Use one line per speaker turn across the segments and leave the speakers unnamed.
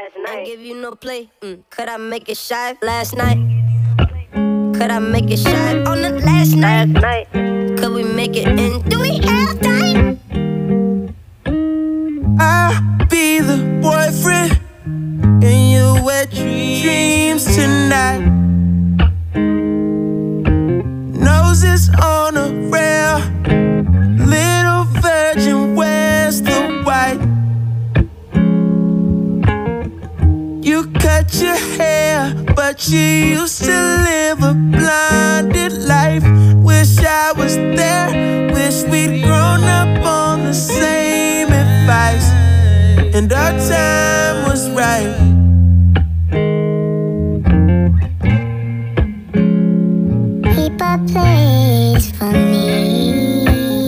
I give you no play. Could I make it shy last night? Could I make it shy on the last night? Could we make it in? Do we have time?
I'll be the boyfriend in your wet dreams tonight. Noses on a rail, little virgin, where's the white? You cut your hair, but you used to live a blinded life. Wish I was there, wish we'd grown up on the same advice, and our time was right.
Keep a place for me,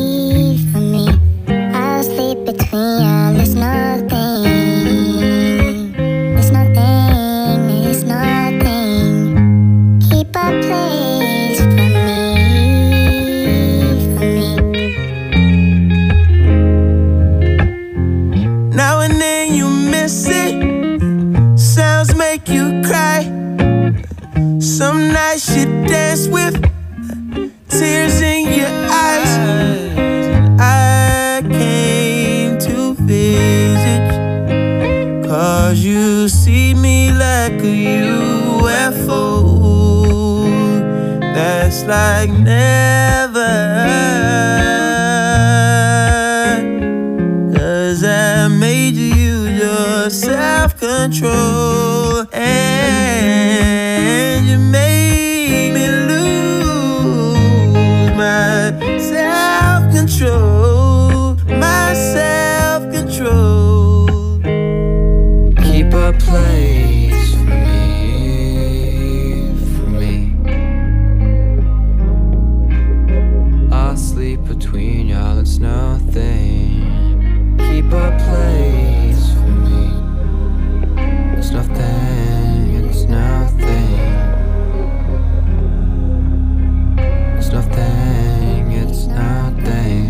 I'll sleep between y'all, there's nothing. Keep a place for me.
Now and then you miss it, sounds make you cry. Some nights you dance with tears in your eyes. I came to visit, 'cause you see me like a UFO. That's like never, 'cause I made you use your self-control, and you made me lose my self-control, my self-control. Keep a place for me. I'll sleep between y'all, it's nothing. Keep a place for me. It's nothing, it's nothing. It's nothing, it's nothing.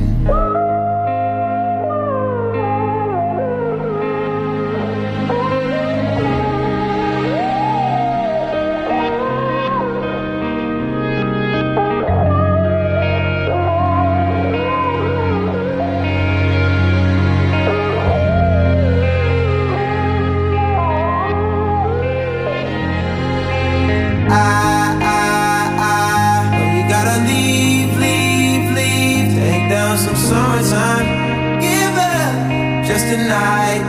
Night.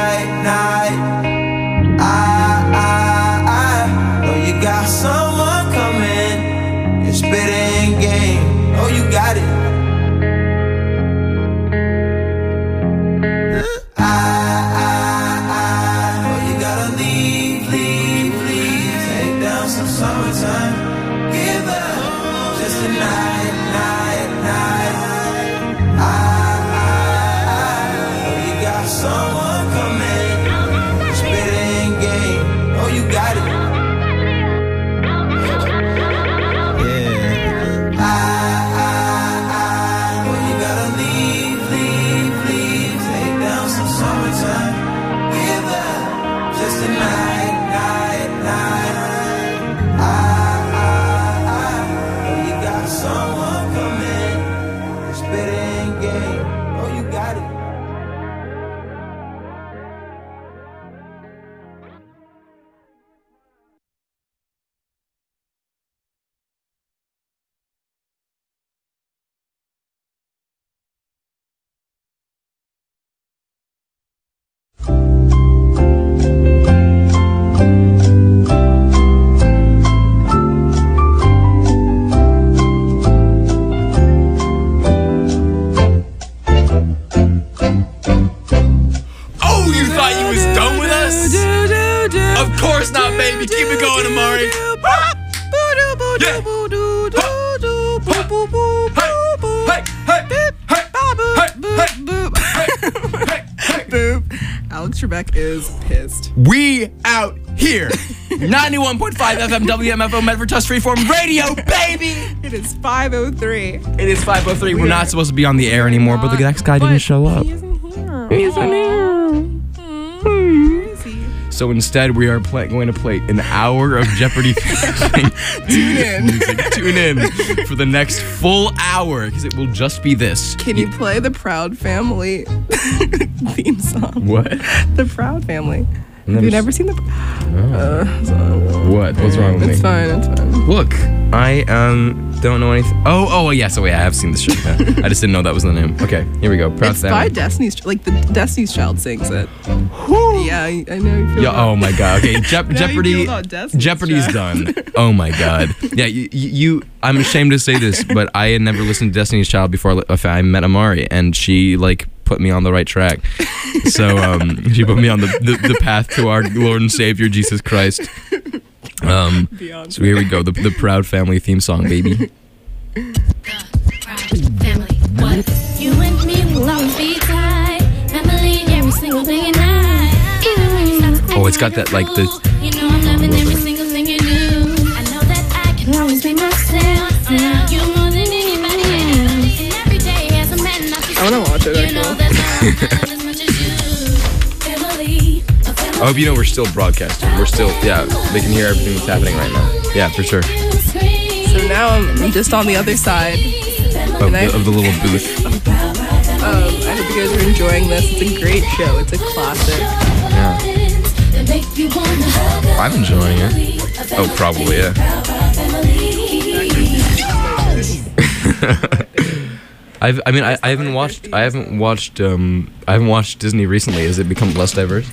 I know you got someone coming. You're spitting game. Oh, you got it. I know you gotta leave. Take down some summertime. Give up just a night. Someone coming, spitting game. Oh, you got it. Yeah. Well, you gotta leave. Take down some summertime. Give up just a night. Oh, you got someone coming, spitting game. Oh, you got it. Of course not, baby. Keep it going, Amari.
Boop. Alex Trebek is pissed.
We out here. 91.5 FM WMFO Medford Trust Freeform Radio, baby.
It is 5:03.
It is 5:03. We're not supposed to be on the air anymore, but the next guy didn't show up.
He isn't here.
He isn't here. So instead, we are going to play an hour of Jeopardy music. Tune in for the next full hour, because it will just be this.
Can you play the Proud Family theme song?
What?
The Proud Family. Have you never seen the?
What? What's wrong with me?
It's fine. It's fine.
Look, I don't know anything. Oh, yeah. So wait, I have seen this show. Yeah. I just didn't know that was the name. Okay, here we go. Proud
It's
Family.
by Destiny's, like the Destiny's Child sings it. Yeah, I know you feel.
Yeah. Oh my God. Okay. Jeopardy. Jeopardy's
Child.
done. Oh my God. Yeah. You. I'm ashamed to say this, but I had never listened to Destiny's Child before I met Amari, and she put me on the right track. So she put me on the path to our Lord and Savior Jesus Christ. So here we go. The Proud Family theme song, baby.
Family, what? You and me will always be tied. Family, every single day and night.
Oh, it's got that like the.
You know I'm loving every single thing you do. I know that I can always be myself. You more than anybody else. And every day as a man, I
wanna watch it,
You know that I love as much as you. Family, a family.
I hope you know we're still broadcasting. We're still, yeah, they can hear everything that's happening right now. Yeah, for sure.
So now I'm just on the other side.
Of the little booth.
I hope you guys are enjoying this. It's a great show. It's a classic.
Yeah. I'm enjoying it. Oh, probably, yeah. I haven't watched Disney recently. Has it become less diverse?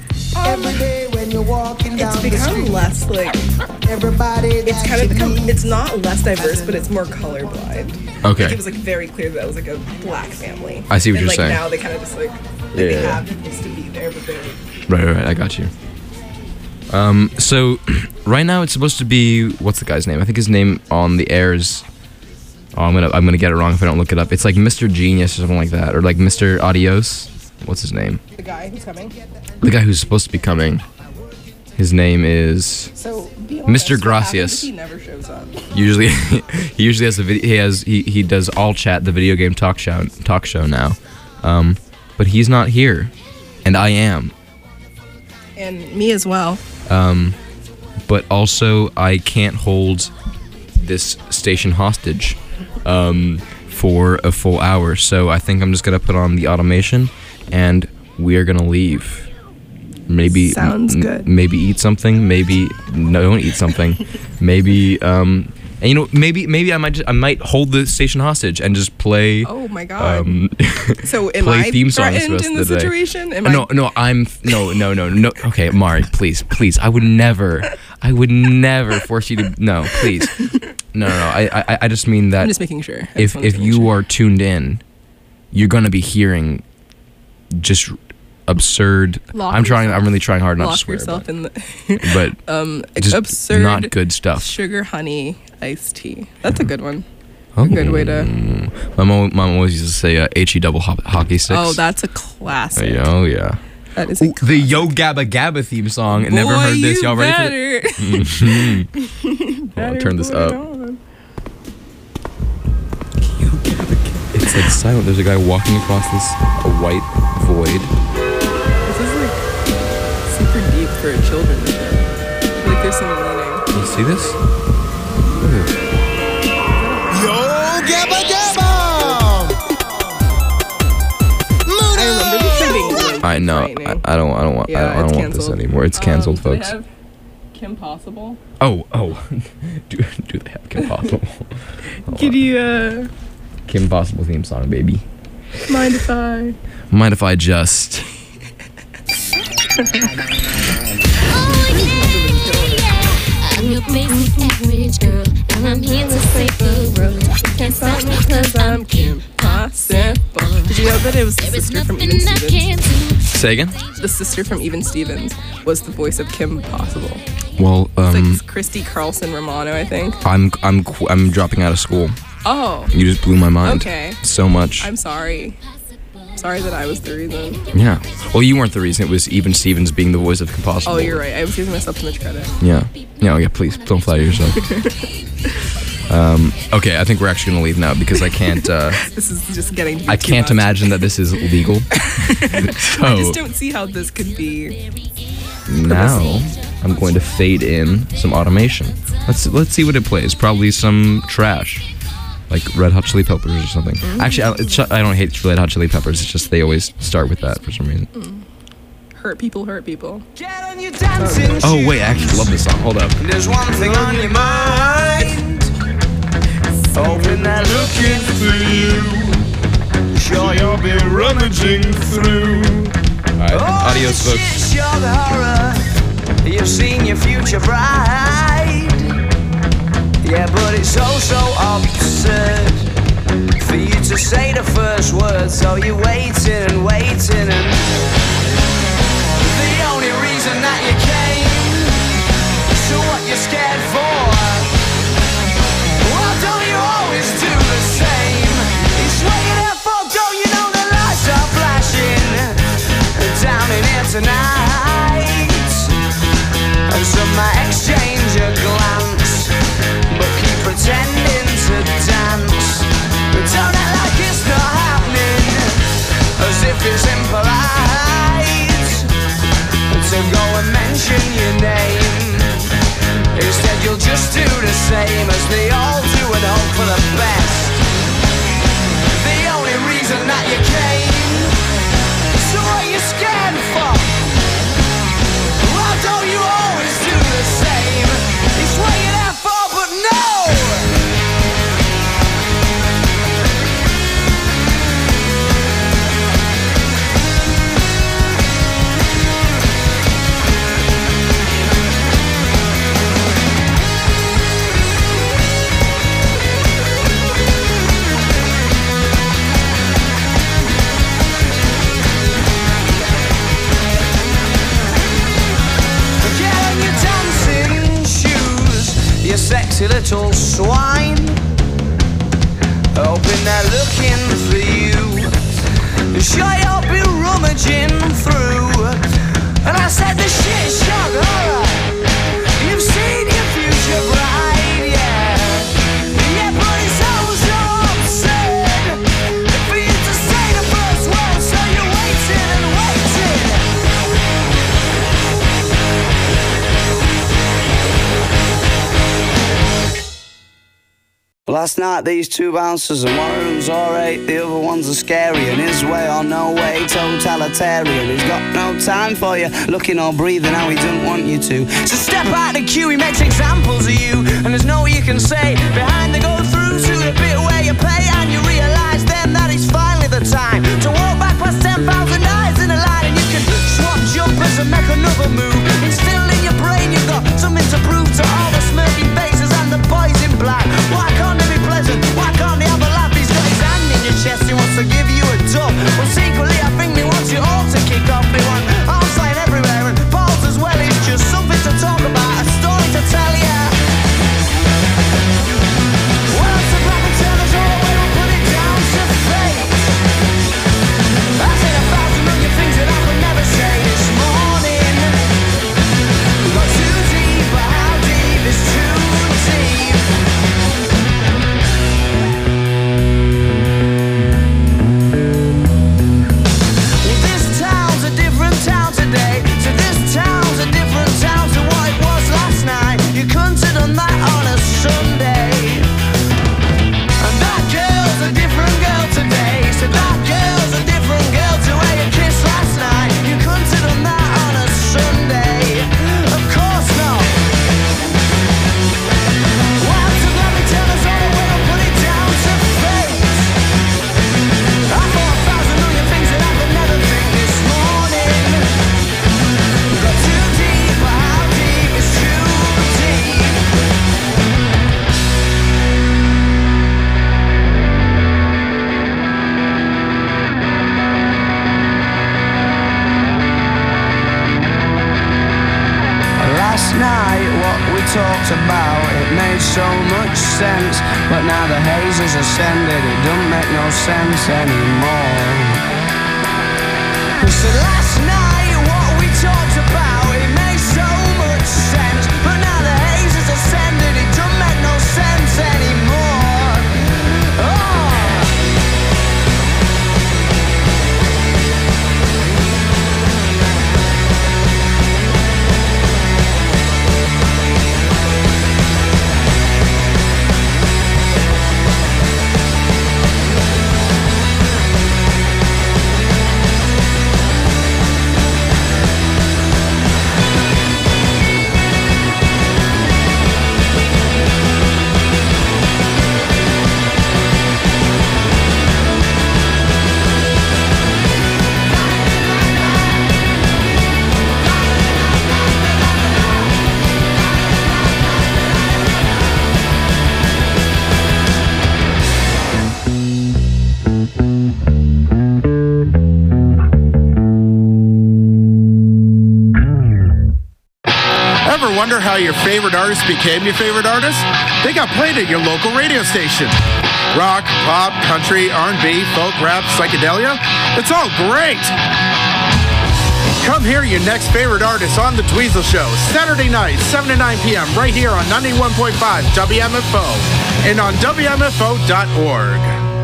It's become less like it's kind of become. It's not less diverse, but it's more colorblind.
Okay.
Like, it was like very clear that it was like a black family.
I see what you're saying.
Now they kind of just like they have used to be there, but they're
Right. I got you. So right now it's supposed to be, what's the guy's name? I think his name on the air is. Oh, I'm gonna get it wrong if I don't look it up. It's like Mr. Genius or something like that, or like Mr. Adios. What's his name?
the guy who's coming.
The guy who's supposed to be coming. His name is
So be
Mr.
honest, what happens
Gracias.
if he never shows up.
Usually he usually has a video. He does All Chat, the video game talk show now. But he's not here, and I am.
And me as well.
But also I can't hold this station hostage for a full hour. So I think I'm just gonna put on the automation, and we are gonna leave. Maybe
Sounds good.
Maybe eat something. Maybe don't eat something. Maybe and maybe I might hold the station hostage and just play.
Oh my god. So am
play
I
theme songs
threatened
the rest
in
of
the
the day.
situation? No.
No. Okay, Mari, please. I would never force you to. No, please. No. I just mean that.
I'm just making sure.
If you are tuned you're gonna be hearing just absurd. I'm really trying hard not to
lock
swear.
yourself in the
But just
absurd
not good stuff.
sugar honey iced tea. That's a good one.
Oh.
A good way to.
My mom always used to say HE double hockey sticks.
Oh, that's a classic.
Oh yeah.
That is a
The Yo Gabba Gabba theme song.
Boy,
Never heard this. Y'all ready for
for
it? I'll turn this up. It's like silent. There's a guy walking across a white void.
This is like super deep for a children's show. Like there's some meaning.
You see this? Look at this.
Yo, Gabba Gabba!
I remember the trending.
I know. I don't want.
Yeah,
I don't
it's
want this
canceled.
anymore. It's canceled,
Do they
folks.
have Kim Possible?
Oh. do they have Kim Possible?
Could you
Kim Possible theme song, baby.
mind if I?
Mind if I just?
I'm your basic average girl, and I'm here to save the world. Can't stop me 'cause I'm Kim
Possible. Did you know that it was the
There is
sister from
nothing
Even
I
Stevens?
can't do.
Say again.
The sister from Even Stevens was the voice of Kim Possible.
Well,
It's like Christy Carlson Romano, I think.
I'm dropping out of school.
Oh,
You just blew my mind.
okay.
So much.
I'm sorry. Sorry that I was the reason.
Yeah. Well, you weren't the reason. It was Even Stevens being the voice of Kim Possible.
Oh, you're right. I was giving myself too much credit.
Yeah. Yeah. Please don't flatter yourself. Okay, I think we're actually gonna leave now because I can't.
This is just getting to be
I
too
can't
much.
imagine that this is legal.
I
So
just don't see how this could be.
now I'm going to fade in some automation. Let's see what it plays. Probably some trash, like Red Hot Chili Peppers or something. Actually, I don't hate Red Hot Chili Peppers. It's just they always start with that for some reason.
Hurt people, hurt people.
Get on your dancing
Oh wait, I actually love this song. Hold up.
There's one thing on your mind. Hoping they're looking for you. Sure you'll be rummaging through.
All right, adios, folks.
Shit, you're the horror. You've seen your future bride. Yeah, but it's so absurd for you to say the first word. So you're waiting and waiting and the only reason that you came. So what you're scared for? Well, don't you always do the same? It's what you're there for, don't you know the lights are flashing down in here tonight? And some might exchange a glance, but keep pretending to dance. But don't act like it's not happening, as if it's impolite to go and mention your name. Instead you'll just do the same as they all do and hope for the best. The only reason that you came. So what are you scared for? Well, don't you always do the same? It's what you're there for, but no! You sexy little swine, hoping they're looking for you. Sure you'll be rummaging through. And I said the shit shock horror. You've seen your future bride, yeah. Yeah, but it's so absurd for you to say the first word. So you're waiting and waiting. Last night these two bouncers and one of them's alright, the other one's a scary and his way or no way, totalitarian. He's got no time for you, looking or breathing how he doesn't want you to. So step out the queue, he makes examples of you, and there's no you can say behind the go through to the bit where you pay, and you realise then that it's finally the time to walk back past 10,000 eyes in a line, and you can swap jumpers and make another move. It's still in your brain, you've got something to prove to all the smirking faces and the boys in black. Why can't they be pleasant? Why can't they have a laugh? He's got his hand in your chest, he wants to give you a dub. Well, secretly I think they want you all to kick off. They want arms flying everywhere and balls as well. It's just something to talk about, a story to tell ya. Well, it's a black and tell us all, we don't put it down to fate. I said 1,000 million things that I could never say this morning. We got too deep, but how deep is too deep? This town's a different town today. So this town's a different town to what it was last night. You couldn't have done that on a Sunday. And that girl's a different girl today. So that girl's a different girl to where you kissed last night. You couldn't have done that on a Sunday. Of course not. Why to let me tell us all, we don't put it down to fate. I thought 1,000 million things that I could never think this morning. We got too deep, but how deep is too deep? Last night, what we talked about, it made so much sense. But now the haze has ascended, it don't make no sense anymore. So last night, what we talked about, it made so much sense. But now the haze has ascended, it don't make no sense anymore.
your favorite artist became your favorite artist? They got played at your local radio station. Rock, pop, country, R&B, folk, rap, psychedelia. It's all great. Come hear your next favorite artist on The Dweezil Show, Saturday night, 7 to 9 p.m., right here on 91.5 WMFO and on WMFO.org.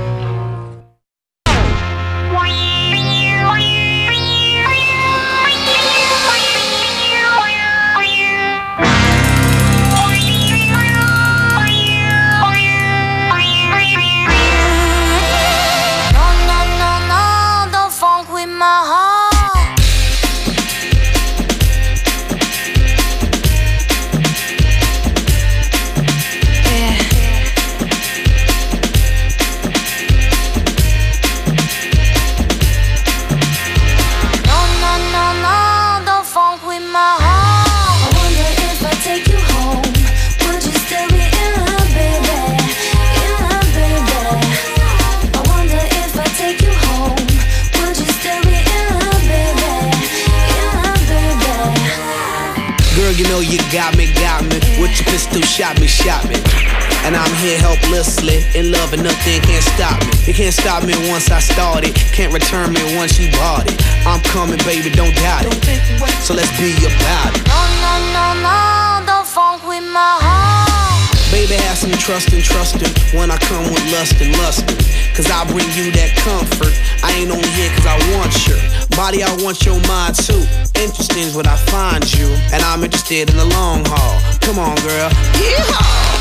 With your pistol, shot me. And I'm here helplessly, in love and nothing can't stop me. You can't stop me once I started, can't return me once you bought it. I'm coming, baby, don't doubt it. So let's be about it.
No, don't funk with my heart.
Baby, have some trust and when I come with lust and lustin'. Cause I bring you that comfort. I ain't only here cause I want your body, I want your mind too. Interesting is what I find you, and I'm interested in the long haul. Come on, girl. Yeehaw!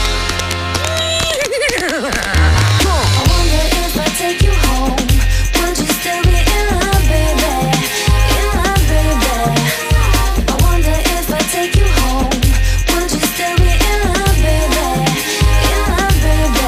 I wonder if I take you home, would you still be in love, baby? In love, baby. I wonder if I take you home, would you still be in love, baby? In love, baby.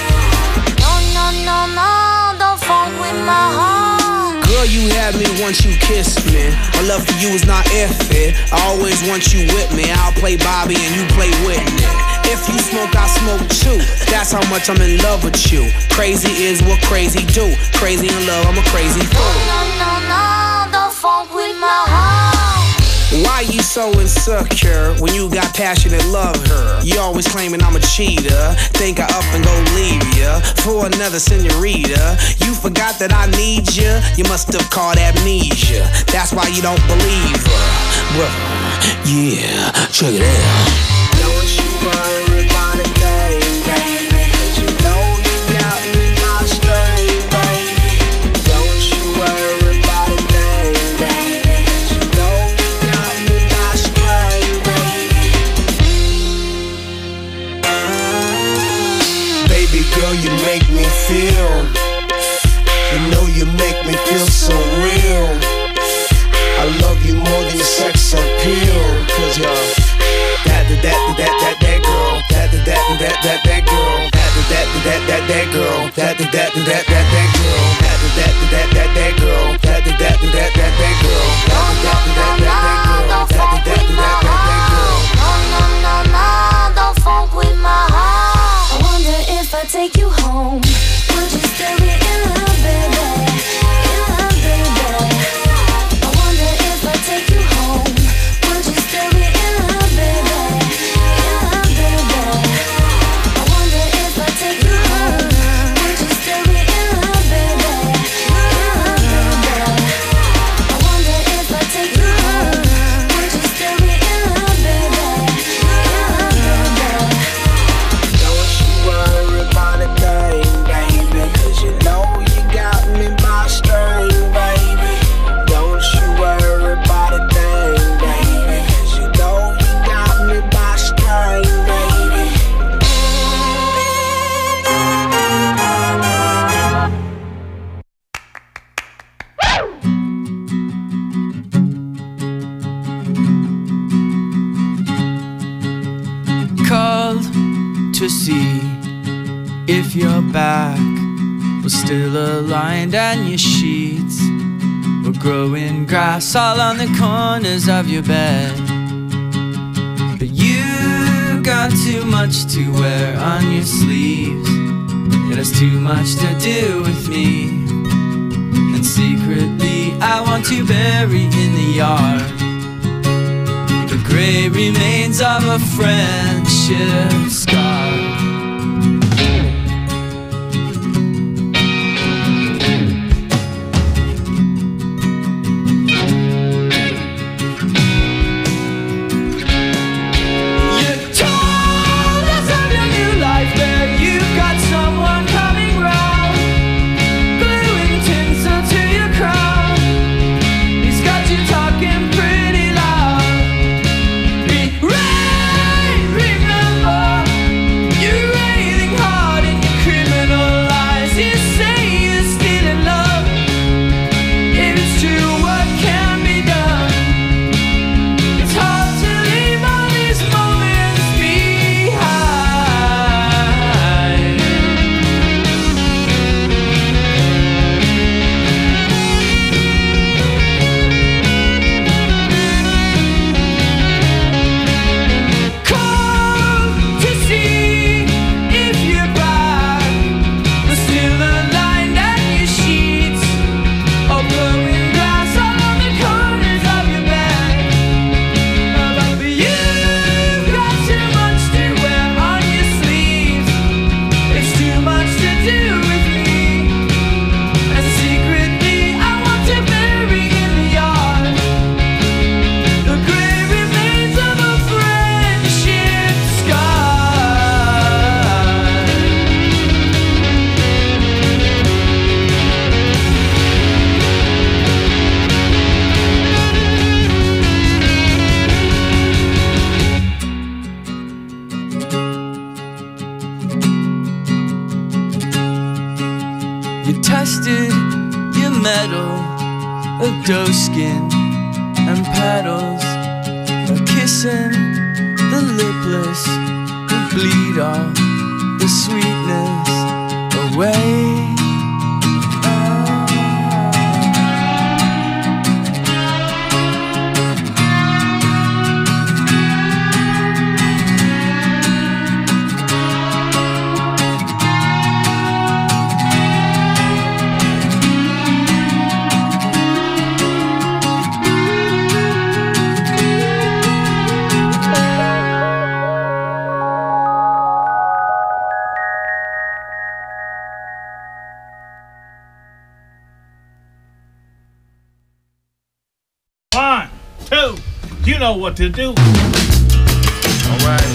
No, don't funk with my heart.
Girl, you had me once you kissed me. My love for you is not iffy. I always want you with me. I'll play Bobby and you play Whitney. If you smoke, I smoke too. That's how much I'm in love with you. Crazy is what crazy do. Crazy in love, I'm a crazy fool.
No, don't funk with my heart.
Why you so insecure when you got passionate love her? You always claiming I'm a cheater. Think I up and go leave ya for another senorita. You forgot that I need ya. You must have caught amnesia. That's why you don't believe her. Well, yeah, check it out. Don't you worry about a thing, baby. 'Cause you know you got me my string, baby. Don't you worry about a thing, baby. 'Cause you know you got me my string, baby. Baby girl, you make me feel. You know you make me feel so real. I love you more than your sex appeal. 'Cause you're that girl, that girl, that girl, that girl, that girl, that girl,
No, don't funk with my heart. I wonder if I take you home, would you still be in love, baby? In love, baby. I wonder if I take you home, would you still be in love, baby? In love, baby. I wonder if I take you home, would you still be in love, baby? In love, baby. I wonder if I take you home, would you still be in love, baby? In love, baby.
Don't you worry about a thing, baby. 'Cause you know you got me by string, baby. Don't you worry about a thing, baby. 'Cause you know you got me by string, baby.
Called to see if your back was still aligned and your sheets were growing grass all on the corners of your bed. But you got too much to wear on your sleeves. It has too much to do with me. And secretly I want to bury in the yard the
gray remains of a friendship scar. Tested your metal of doe skin and paddles, kissing the lipless who bleed all the sweetness away.
You know what to do. All right.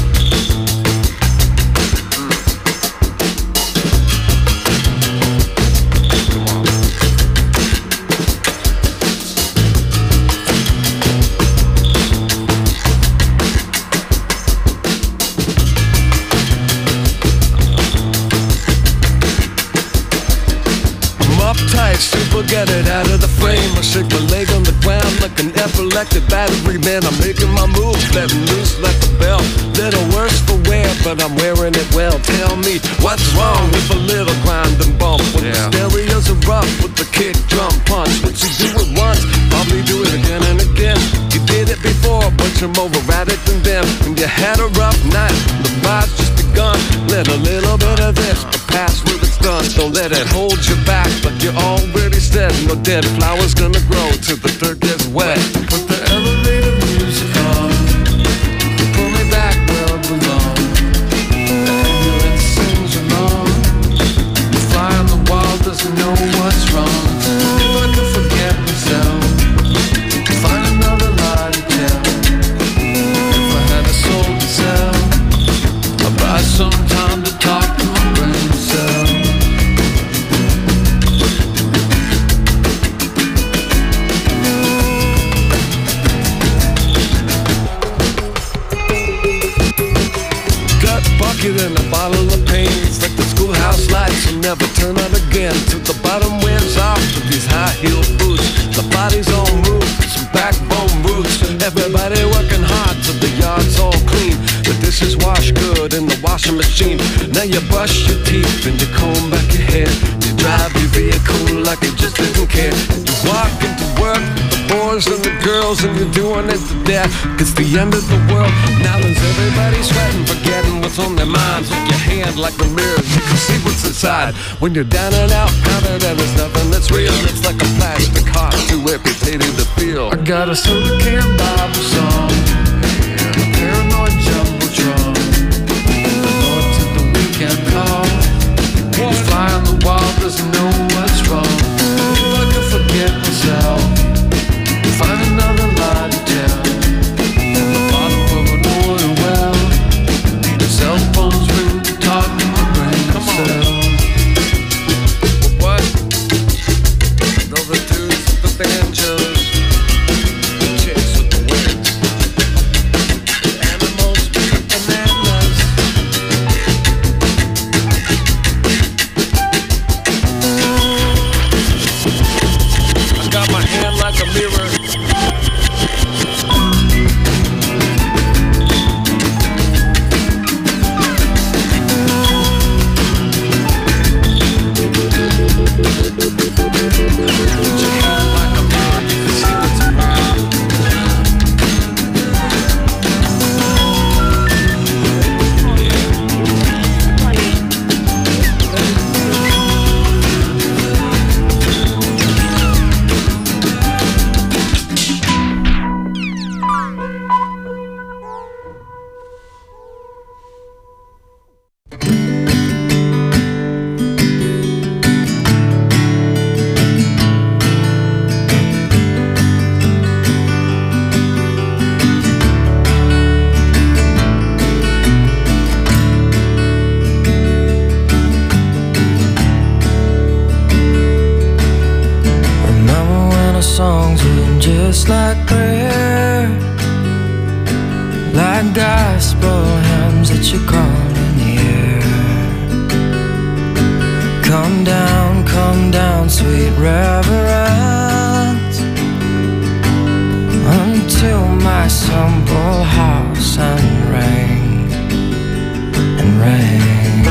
Super get it out of the frame. I shake my leg on the ground like an epileptic battery man. I'm making my moves, letting loose like a bell. Little worse for wear, but I'm wearing it well. Tell me what's wrong with a little grind and bump. When the stereos are rough with the kick, drum, punch. Once you do it once, probably do it again and again. You did it before, but you're more erratic than them. And you had a rough night, the ride's just begun. Let a little bit of this, but pass where it's done. Don't let it hold you back, like you're already said. No dead flowers gonna grow till the dirt gets wet. Put the elevator music on, pull me back where I belong. The ambulance sings along. The fly on the wall doesn't know what's wrong. If I could forget myself, find another lie to tell. If I had a soul to sell, I'd buy some time to talk to my brain cell. And a bottle of pain. It's like the schoolhouse lights will never turn on again. Till the bottom wears off with these high heel boots. The body's on move, some backbone roots. Everybody working hard till the yard's all clean. The dishes wash good in the washing machine. Now you brush your teeth and you comb back your hair. You drive your vehicle like you just didn't care. You walk into work with the boys and the girls, and you're doing it to death. It's the end of the world. Now there's everybody sweating, forgetting what's on their minds. With your hand like the mirror, you can see what's inside. When you're down and out, counted and there's nothing that's real. It's like a plastic heart, too amputated to feel. I got a soda can Bible song.
Songs are just like prayer, like gospel hymns that you call in the air. Come down, sweet reverence, until my simple house and rain and rain.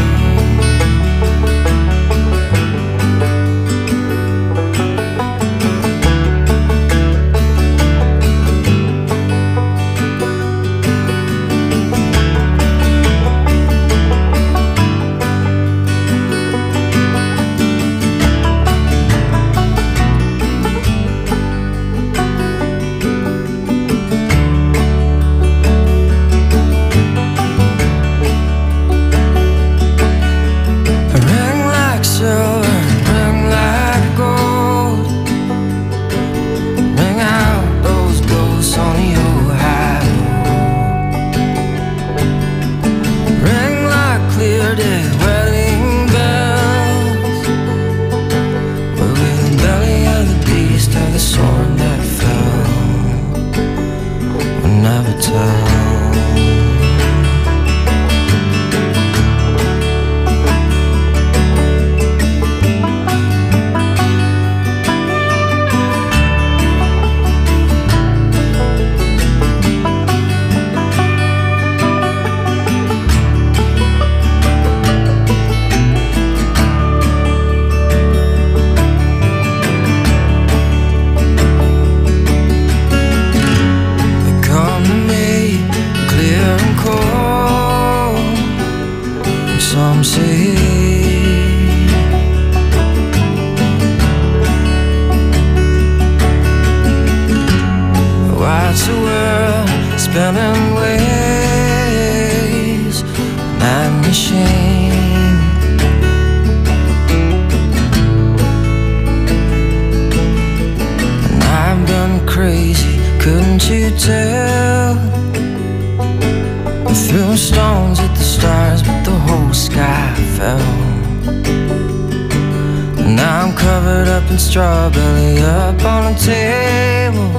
Strawberry up on a table.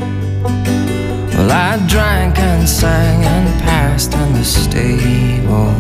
Well, I drank and sang and passed in the stable.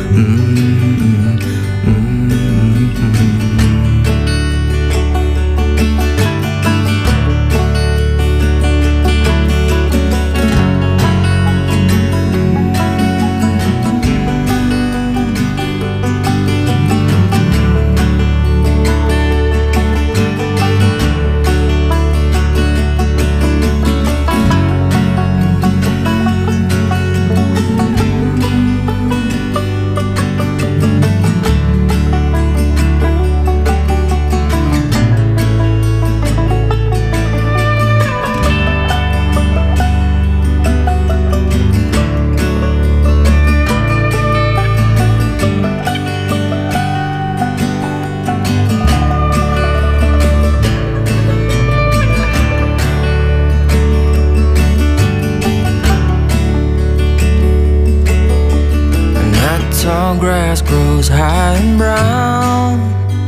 Grass grows high and brown.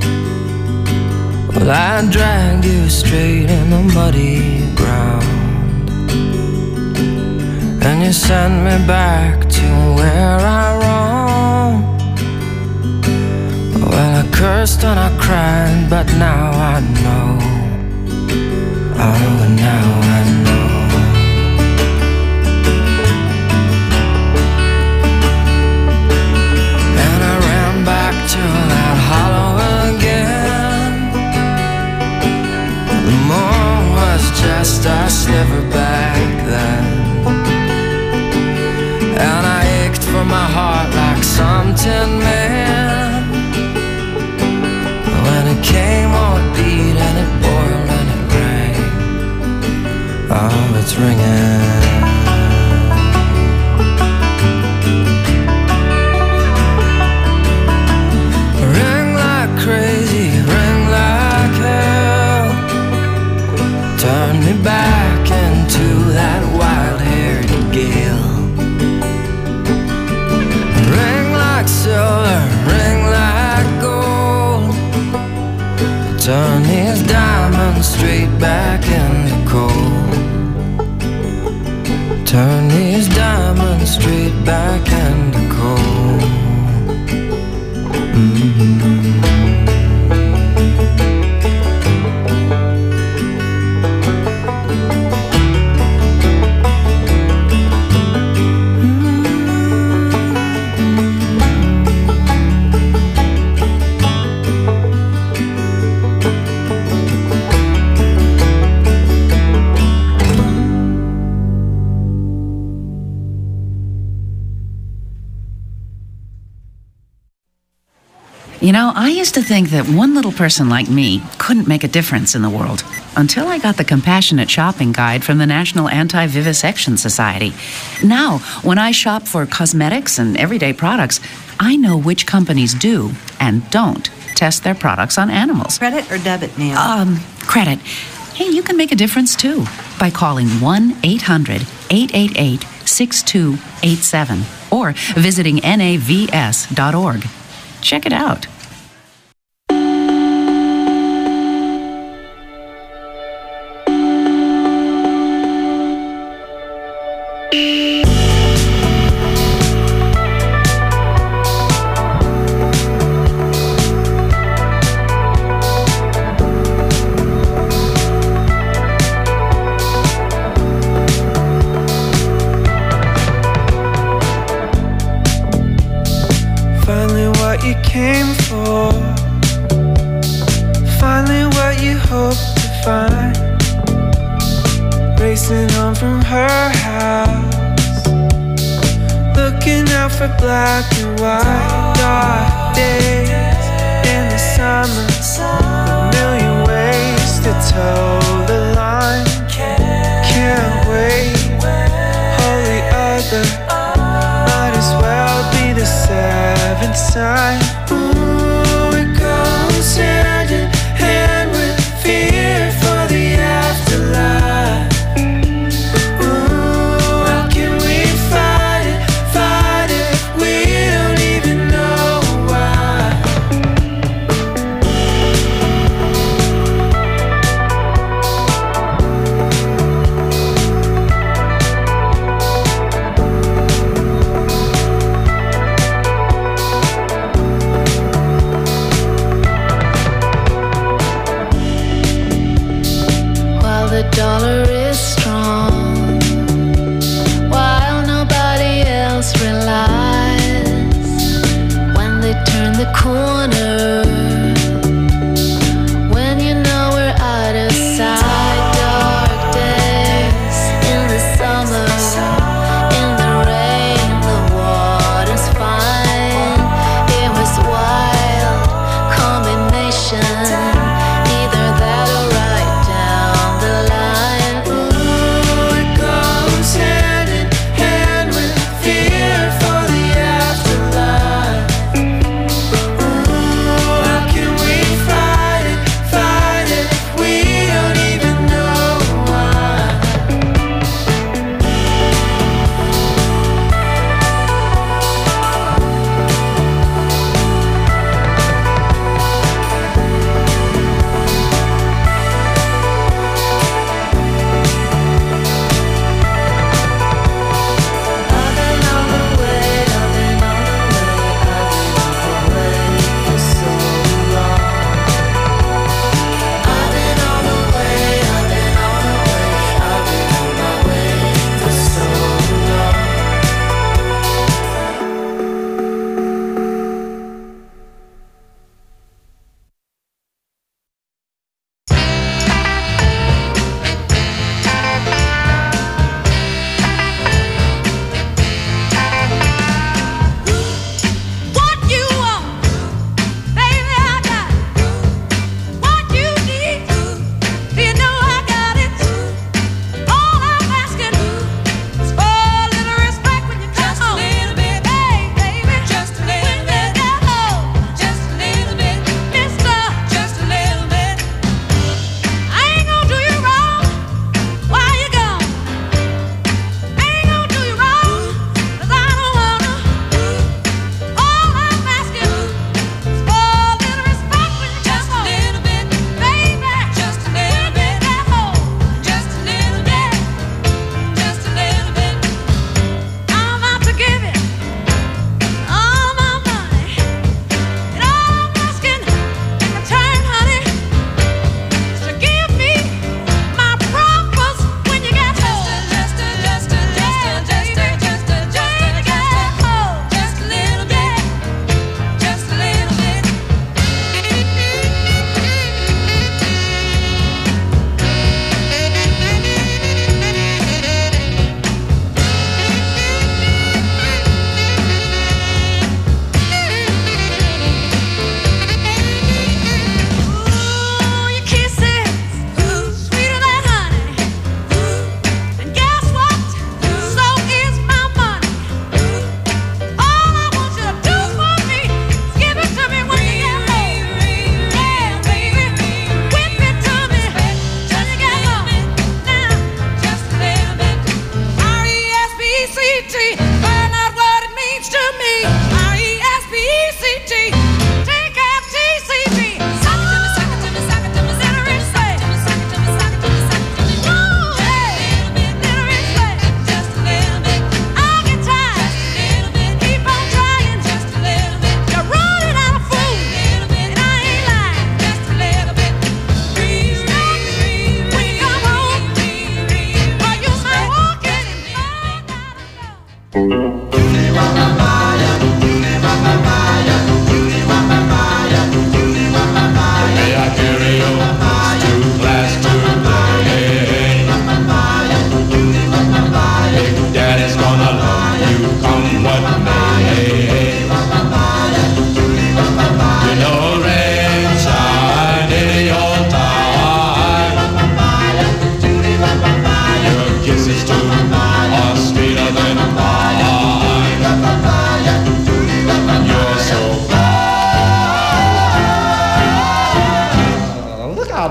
Well, I dragged you straight in the muddy ground, and you sent me back to where I roamed. Well, I cursed and I cried, but now I know. Oh, now I know. To that hollow again, ever back then. And I ached for my heart like some tin man. When it came, oh, it beat and it boiled and it rang. Oh, it's ringing. Ring like crazy, ring like hell. Turn me back into that wild-haired gale. Ring like silver, ring like gold. Turn these diamonds straight back into coal. Turn these diamonds straight back into coal.
You know, I used to think that one little person like me couldn't make a difference in the world until I got the Compassionate Shopping Guide from the National Anti-Vivisection Society. Now, when I shop for cosmetics and everyday products, I know which companies do and don't test their products on animals.
Credit or debit, ma'am?
Credit. Hey, you can make a difference too by calling 1-800-888-6287 or visiting navs.org. Check it out.
You came for, finally what you hoped to find. Racing home from her house, looking out for black and white. Dark days in the summer, a million ways to toe the line. Can't wait, holy other, might as well be the seventh sign. Ooh, it goes hand in hand with fear for the afterlife. Ooh, how can we fight it if we don't even know why?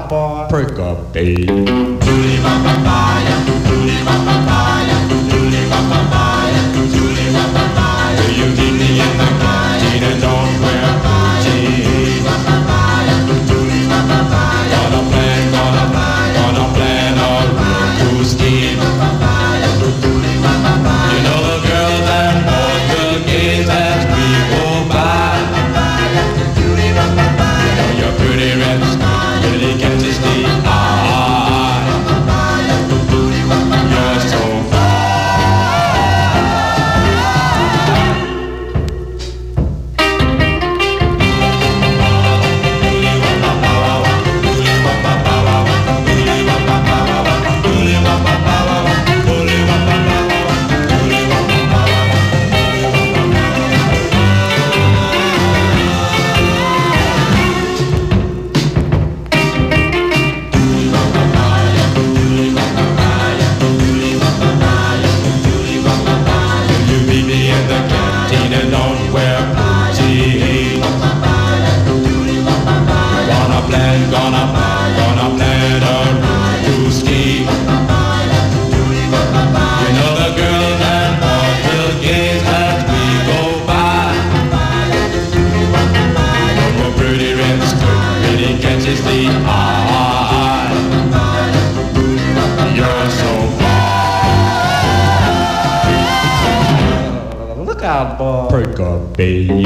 out, boy. Perk up, baby. You meet me in the canteen and don't wear Gucci. Gonna plan a real cool scheme. You know the girls and boys will gaze as we go by. You know your pretty red skirt really catches the eye. You're so gonna plan a route to ski. You know the girls and boys will gaze as we go by. Your pretty red skirt really catches the eye. You're so fine. Look out, boy. Perk up, baby.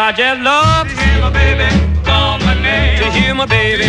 I just love to hear my baby call my name. To hear my baby,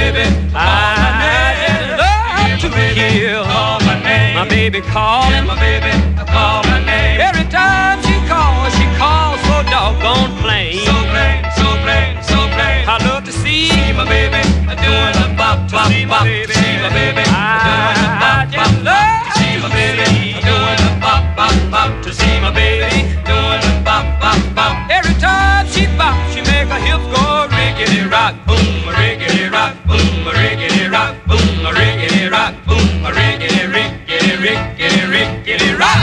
I just love to hear my baby calling. My baby call my name. Every time she calls so doggone plain. So plain, so plain, so plain. I love to see my baby doing a bop, bop, bop. See my baby doing a bop, bop, bop. See my baby doing a bop, bop, bop. To see my baby doing a bop, bop, bop. Every time she bop, she make her hips go rickety rock, boom, rickety rock, boom, rickety rock, boom, rickety rock, boom, rickety, rickety, rickety, rickety rock.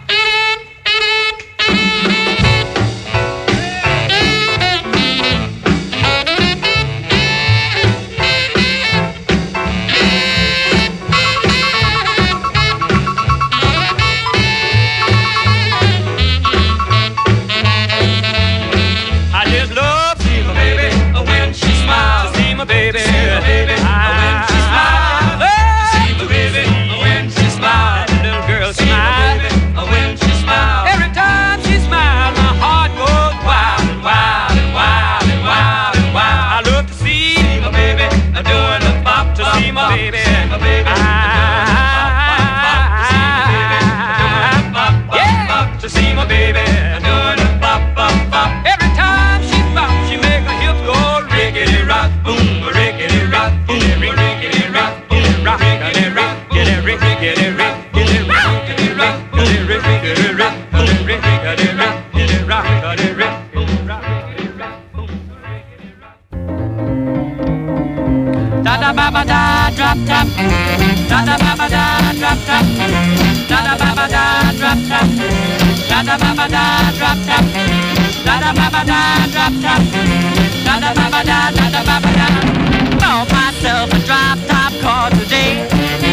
Drop top, da da ba ba da drop top, da da ba ba da drop top, da da ba ba da drop top, da da ba ba da drop top, da da ba ba da da. Bought myself a drop top car today.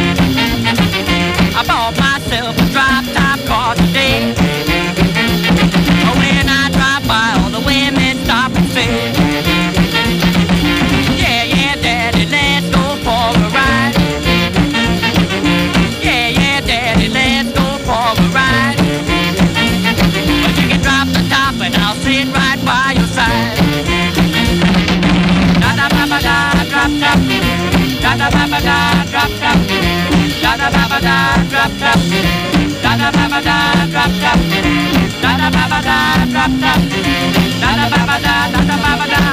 I bought myself a drop top car today. When I drive by, all the women stop and say, yeah, yeah, Daddy, let's go for a ride. Yeah, yeah, Daddy, let's go for a ride. But you can drop the top and I'll sit right by your side. Da da ba ba da drop top, da da ba ba da drop top, da da ba ba da drop top, da da ba ba da drop top, da da ba ba da drop top, da da ba ba da.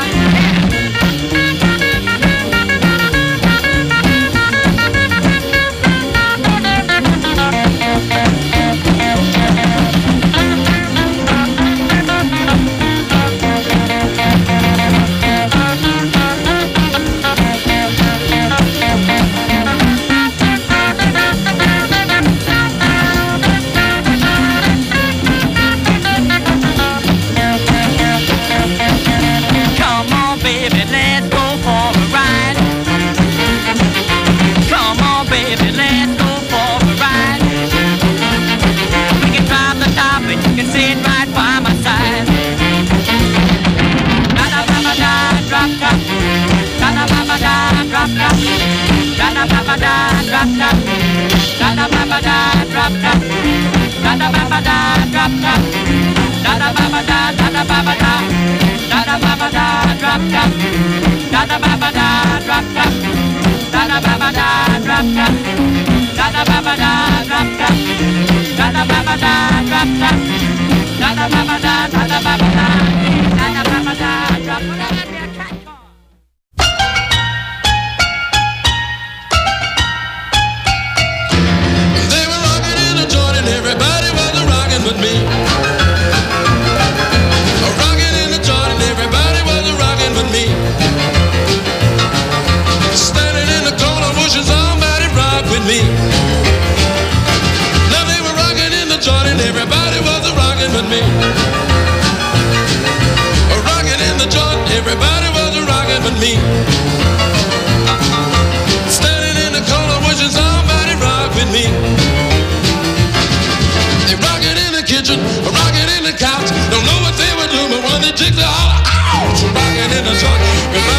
Rockin' in the joint,